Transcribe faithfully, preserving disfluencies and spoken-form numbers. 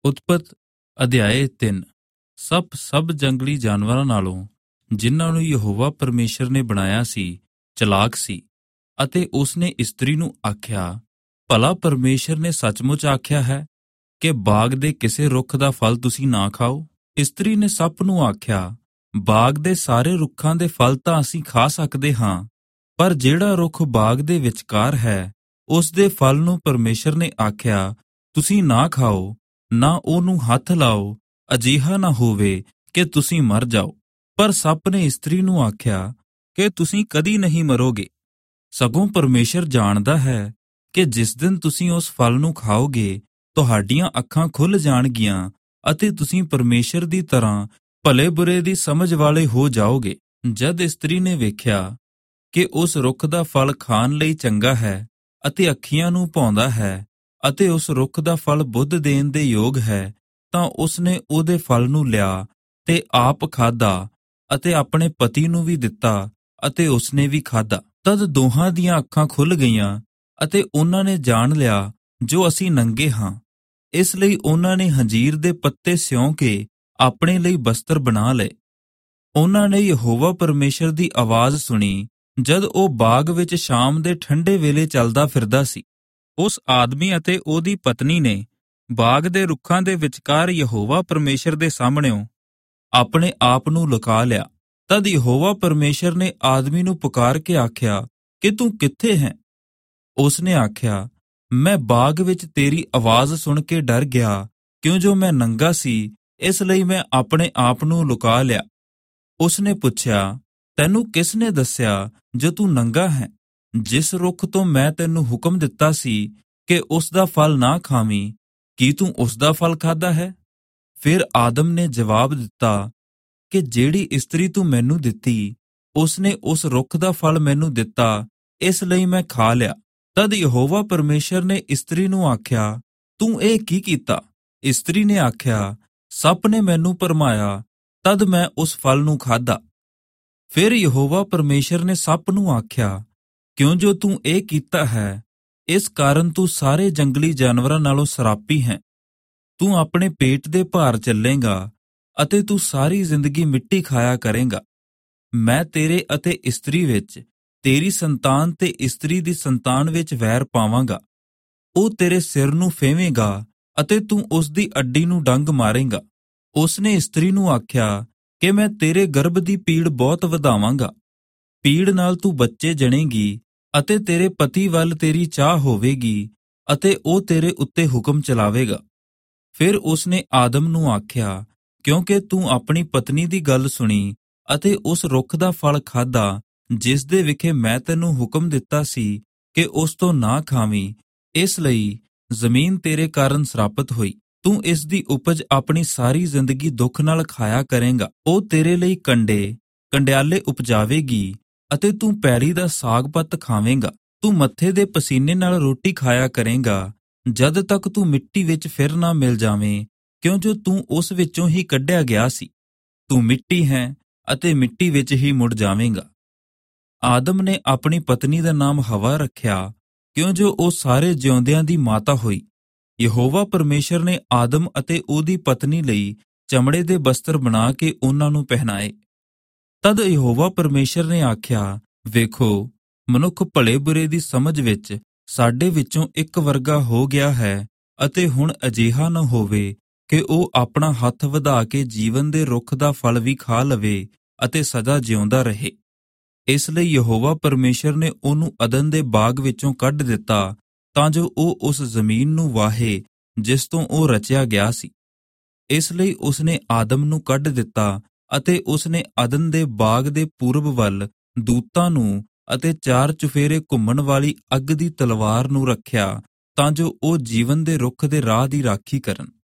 ਉਤਪਤ ਅਧਿਆਏ ਤਿੰਨ। ਸੱਪ ਸਭ ਜੰਗਲੀ ਜਾਨਵਰਾਂ ਨਾਲੋਂ ਜਿਨ੍ਹਾਂ ਨੂੰ ਯਹੋਵਾ ਪਰਮੇਸ਼ਰ ਨੇ ਬਣਾਇਆ ਸੀ ਚਲਾਕ ਸੀ, ਅਤੇ ਉਸਨੇ ਇਸਤਰੀ ਨੂੰ ਆਖਿਆ, ਭਲਾ ਪਰਮੇਸ਼ਰ ਨੇ ਸੱਚਮੁੱਚ ਆਖਿਆ ਹੈ ਕਿ ਬਾਗ ਦੇ ਕਿਸੇ ਰੁੱਖ ਦਾ ਫਲ ਤੁਸੀਂ ਨਾ ਖਾਓ। ਇਸਤਰੀ ਨੇ ਸੱਪ ਨੂੰ ਆਖਿਆ, ਬਾਗ ਦੇ ਸਾਰੇ ਰੁੱਖਾਂ ਦੇ ਫਲ ਤਾਂ ਅਸੀਂ ਖਾ ਸਕਦੇ ਹਾਂ, ਪਰ ਜਿਹੜਾ ਰੁੱਖ ਬਾਗ ਦੇ ਵਿਚਕਾਰ ਹੈ ਉਸ ਦੇ ਫਲ ਨੂੰ ਪਰਮੇਸ਼ਰ ਨੇ ਆਖਿਆ ਤੁਸੀਂ ਨਾ ਖਾਓ, ਨਾ ਉਹਨੂੰ ਹੱਥ ਲਾਓ, ਅਜਿਹਾ ਨਾ ਹੋਵੇ ਕਿ ਤੁਸੀਂ ਮਰ ਜਾਓ। ਪਰ ਸੱਪ ਨੇ ਇਸਤਰੀ ਨੂੰ ਆਖਿਆ ਕਿ ਤੁਸੀਂ ਕਦੀ ਨਹੀਂ ਮਰੋਗੇ, ਸਗੋਂ ਪਰਮੇਸ਼ਰ ਜਾਣਦਾ ਹੈ ਕਿ ਜਿਸ ਦਿਨ ਤੁਸੀਂ ਉਸ ਫਲ ਨੂੰ ਖਾਓਗੇ ਤੁਹਾਡੀਆਂ ਅੱਖਾਂ ਖੁੱਲ੍ਹ ਜਾਣਗੀਆਂ ਅਤੇ ਤੁਸੀਂ ਪਰਮੇਸ਼ਰ ਦੀ ਤਰ੍ਹਾਂ ਭਲੇ ਬੁਰੇ ਦੀ ਸਮਝ ਵਾਲੇ ਹੋ ਜਾਓਗੇ। ਜਦ ਇਸਤਰੀ ਨੇ ਵੇਖਿਆ ਕਿ ਉਸ ਰੁੱਖ ਦਾ ਫਲ ਖਾਣ ਲਈ ਚੰਗਾ ਹੈ ਅਤੇ ਅੱਖੀਆਂ ਨੂੰ ਭਾਉਂਦਾ ਹੈ ਅਤੇ ਉਸ ਰੁੱਖ ਦਾ ਫਲ ਬੁੱਧ ਦੇਣ ਦੇ ਯੋਗ ਹੈ, ਤਾਂ ਉਸਨੇ ਉਹਦੇ ਫਲ ਨੂੰ ਲਿਆ ਤੇ ਆਪ ਖਾਧਾ ਅਤੇ ਆਪਣੇ ਪਤੀ ਨੂੰ ਵੀ ਦਿੱਤਾ ਅਤੇ ਉਸਨੇ ਵੀ ਖਾਧਾ। ਤਦ ਦੋਹਾਂ ਦੀਆਂ ਅੱਖਾਂ ਖੁੱਲ੍ਹ ਗਈਆਂ ਅਤੇ ਉਹਨਾਂ ਨੇ ਜਾਣ ਲਿਆ ਜੋ ਅਸੀਂ ਨੰਗੇ ਹਾਂ। ਇਸ ਲਈ ਉਹਨਾਂ ਨੇ ਹੰਜੀਰ ਦੇ ਪੱਤੇ ਸਿਉਂ ਕੇ ਆਪਣੇ ਲਈ ਬਸਤਰ ਬਣਾ ਲਏ। ਉਹਨਾਂ ਨੇ ਯਹੋਵਾ ਪਰਮੇਸ਼ਰ ਦੀ ਆਵਾਜ਼ ਸੁਣੀ ਜਦ ਉਹ ਬਾਗ ਵਿੱਚ ਸ਼ਾਮ ਦੇ ਠੰਡੇ ਵੇਲੇ ਚੱਲਦਾ ਫਿਰਦਾ ਸੀ। ਉਸ ਆਦਮੀ ਅਤੇ ਉਹਦੀ ਪਤਨੀ ਨੇ ਬਾਗ ਦੇ ਰੁੱਖਾਂ ਦੇ ਵਿਚਕਾਰ ਯਹੋਵਾ ਪਰਮੇਸ਼ਰ ਦੇ ਸਾਹਮਣਿਓਂ ਆਪਣੇ ਆਪ ਨੂੰ ਲੁਕਾ ਲਿਆ। ਤਦ ਯਹੋਵਾ ਪਰਮੇਸ਼ਰ ਨੇ ਆਦਮੀ ਨੂੰ ਪੁਕਾਰ ਕੇ ਆਖਿਆ ਕਿ ਤੂੰ ਕਿੱਥੇ ਹੈ? ਉਸਨੇ ਆਖਿਆ, ਮੈਂ ਬਾਗ ਵਿੱਚ ਤੇਰੀ ਆਵਾਜ਼ ਸੁਣ ਕੇ ਡਰ ਗਿਆ, ਕਿਉਂ ਜੋ ਮੈਂ ਨੰਗਾ ਸੀ, ਇਸ ਲਈ ਮੈਂ ਆਪਣੇ ਆਪ ਨੂੰ ਲੁਕਾ ਲਿਆ। ਉਸਨੇ ਪੁੱਛਿਆ, ਤੈਨੂੰ ਕਿਸ ਨੇ ਦੱਸਿਆ ਜੋ ਤੂੰ ਨੰਗਾ ਹੈ? ਜਿਸ ਰੁੱਖ ਤੋਂ ਮੈਂ ਤੈਨੂੰ ਹੁਕਮ ਦਿੱਤਾ ਸੀ ਕਿ ਉਸ ਦਾ ਫਲ ਨਾ ਖਾਵੀਂ, ਕੀ ਤੂੰ ਉਸ ਦਾ ਫਲ ਖਾਧਾ ਹੈ? ਫਿਰ ਆਦਮ ਨੇ ਜਵਾਬ ਦਿੱਤਾ ਕਿ ਜਿਹੜੀ ਇਸਤਰੀ ਤੂੰ ਮੈਨੂੰ ਦਿੱਤੀ ਉਸਨੇ ਉਸ ਰੁੱਖ ਦਾ ਫਲ ਮੈਨੂੰ ਦਿੱਤਾ, ਇਸ ਲਈ ਮੈਂ ਖਾ ਲਿਆ। ਤਦ ਯਹੋਵਾ ਪਰਮੇਸ਼ਰ ਨੇ ਇਸਤਰੀ ਨੂੰ ਆਖਿਆ, ਤੂੰ ਇਹ ਕੀ ਕੀਤਾ? ਇਸਤਰੀ ਨੇ ਆਖਿਆ, ਸੱਪ ਨੇ ਮੈਨੂੰ ਭਰਮਾਇਆ, ਤਦ ਮੈਂ ਉਸ ਫਲ ਨੂੰ ਖਾਧਾ। ਫਿਰ ਯਹੋਵਾ ਪਰਮੇਸ਼ਰ ਨੇ ਸੱਪ ਨੂੰ ਆਖਿਆ, ਕਿਉਂ ਜੋ ਤੂੰ ਇਹ ਕੀਤਾ ਹੈ, ਇਸ ਕਾਰਨ ਤੂੰ ਸਾਰੇ ਜੰਗਲੀ ਜਾਨਵਰਾਂ ਨਾਲੋਂ ਸਰਾਪੀ ਹੈ। ਤੂੰ ਆਪਣੇ ਪੇਟ ਦੇ ਭਾਰ ਚੱਲੇਂਗਾ ਅਤੇ ਤੂੰ ਸਾਰੀ ਜ਼ਿੰਦਗੀ ਮਿੱਟੀ ਖਾਇਆ ਕਰੇਂਗਾ। ਮੈਂ ਤੇਰੇ ਅਤੇ ਇਸਤਰੀ ਵਿੱਚ, ਤੇਰੀ ਸੰਤਾਨ ਤੇ ਇਸਤਰੀ ਦੀ ਸੰਤਾਨ ਵਿੱਚ ਵੈਰ ਪਾਵਾਂਗਾ। ਉਹ ਤੇਰੇ ਸਿਰ ਨੂੰ ਫੇਵੇਂਗਾ ਅਤੇ ਤੂੰ ਉਸ ਦੀ ਅੱਡੀ ਨੂੰ ਡੰਗ ਮਾਰੇਂਗਾ। ਉਸਨੇ ਇਸਤਰੀ ਨੂੰ ਆਖਿਆ ਕਿ ਮੈਂ ਤੇਰੇ ਗਰਭ ਦੀ ਪੀੜ ਬਹੁਤ ਵਧਾਵਾਂਗਾ, ਪੀੜ ਨਾਲ ਤੂੰ ਬੱਚੇ ਜਣੇਂਗੀ ਅਤੇ ਤੇਰੇ ਪਤੀ ਵੱਲ ਤੇਰੀ ਚਾਹ ਹੋਵੇਗੀ ਅਤੇ ਉਹ ਤੇਰੇ ਉੱਤੇ ਹੁਕਮ ਚਲਾਵੇਗਾ। ਫਿਰ ਉਸਨੇ ਆਦਮ ਨੂੰ ਆਖਿਆ, ਕਿਉਂਕਿ ਤੂੰ ਆਪਣੀ ਪਤਨੀ ਦੀ ਗੱਲ ਸੁਣੀ ਅਤੇ ਉਸ ਰੁੱਖ ਦਾ ਫਲ ਖਾਧਾ ਜਿਸ ਦੇ ਵਿਖੇ ਮੈਂ ਤੈਨੂੰ ਹੁਕਮ ਦਿੱਤਾ ਸੀ ਕਿ ਉਸ ਤੋਂ ਨਾ ਖਾਵੀਂ, ਇਸ ਲਈ ਜ਼ਮੀਨ ਤੇਰੇ ਕਾਰਨ ਸਰਾਪਤ ਹੋਈ। ਤੂੰ ਇਸ ਦੀ ਉਪਜ ਆਪਣੀ ਸਾਰੀ ਜ਼ਿੰਦਗੀ ਦੁੱਖ ਨਾਲ ਖਾਇਆ ਕਰੇਂਗਾ। ਉਹ ਤੇਰੇ ਲਈ ਕੰਡੇ ਕੰਡਿਆਲੇ ਉਪਜਾਵੇਗੀ ਅਤੇ ਤੂੰ ਪੈਲੀ ਦਾ ਸਾਗ ਪੱਤ ਖਾਵੇਂਗਾ। ਤੂੰ ਮੱਥੇ ਦੇ ਪਸੀਨੇ ਨਾਲ ਰੋਟੀ ਖਾਇਆ ਕਰੇਂਗਾ ਜਦ ਤੱਕ ਤੂੰ ਮਿੱਟੀ ਵਿੱਚ ਫਿਰ ਨਾ ਮਿਲ ਜਾਵੇਂ, ਕਿਉਂ ਜੋ ਤੂੰ ਉਸ ਵਿੱਚੋਂ ਹੀ ਕੱਢਿਆ ਗਿਆ ਸੀ। ਤੂੰ ਮਿੱਟੀ ਹੈ ਅਤੇ ਮਿੱਟੀ ਵਿੱਚ ਹੀ ਮੁੜ ਜਾਵੇਂਗਾ। ਆਦਮ ਨੇ ਆਪਣੀ ਪਤਨੀ ਦਾ ਨਾਮ ਹਵਾ ਰੱਖਿਆ, ਕਿਉਂ ਜੋ ਉਹ ਸਾਰੇ ਜਿਉਂਦਿਆਂ ਦੀ ਮਾਤਾ ਹੋਈ। ਯਹੋਵਾ ਪਰਮੇਸ਼ਰ ਨੇ ਆਦਮ ਅਤੇ ਉਹਦੀ ਪਤਨੀ ਲਈ ਚਮੜੇ ਦੇ ਬਸਤਰ ਬਣਾ ਕੇ ਉਹਨਾਂ ਨੂੰ ਪਹਿਨਾਏ। ਤਦ ਯਹੋਵਾ ਪਰਮੇਸ਼ਰ ਨੇ ਆਖਿਆ, ਵੇਖੋ, ਮਨੁੱਖ ਭਲੇ ਬੁਰੇ ਦੀ ਸਮਝ ਵਿੱਚ ਸਾਡੇ ਵਿੱਚੋਂ ਇੱਕ ਵਰਗਾ ਹੋ ਗਿਆ ਹੈ, ਅਤੇ ਹੁਣ ਅਜਿਹਾ ਨਾ ਹੋਵੇ ਕਿ ਉਹ ਆਪਣਾ ਹੱਥ ਵਧਾ ਕੇ ਜੀਵਨ ਦੇ ਰੁੱਖ ਦਾ ਫਲ ਵੀ ਖਾ ਲਵੇ ਅਤੇ ਸਦਾ ਜਿਉਂਦਾ ਰਹੇ। ਇਸ ਲਈ ਯਹੋਵਾ ਪਰਮੇਸ਼ਰ ਨੇ ਉਹਨੂੰ ਅਦਨ ਦੇ ਬਾਗ ਵਿੱਚੋਂ ਕੱਢ ਦਿੱਤਾ, ਤਾਂ ਜੋ ਉਹ ਉਸ ਜ਼ਮੀਨ ਨੂੰ ਵਾਹੇ ਜਿਸ ਤੋਂ ਉਹ ਰਚਿਆ ਗਿਆ ਸੀ। ਇਸ ਲਈ ਉਸਨੇ ਆਦਮ ਨੂੰ ਕੱਢ ਦਿੱਤਾ ਅਤੇ ਉਸਨੇ ਅਦਨ ਦੇ ਬਾਗ ਦੇ ਪੂਰਬ ਵੱਲ ਦੂਤਾਂ ਨੂੰ ਅਤੇ ਚਾਰ ਚੁਫੇਰੇ ਘੁੰਮਣ ਵਾਲੀ ਅੱਗ ਦੀ ਤਲਵਾਰ ਨੂੰ ਰੱਖਿਆ, ਤਾਂ ਜੋ ਉਹ ਜੀਵਨ ਦੇ ਰੁੱਖ ਦੇ ਰਾਹ ਦੀ ਰਾਖੀ ਕਰਨ।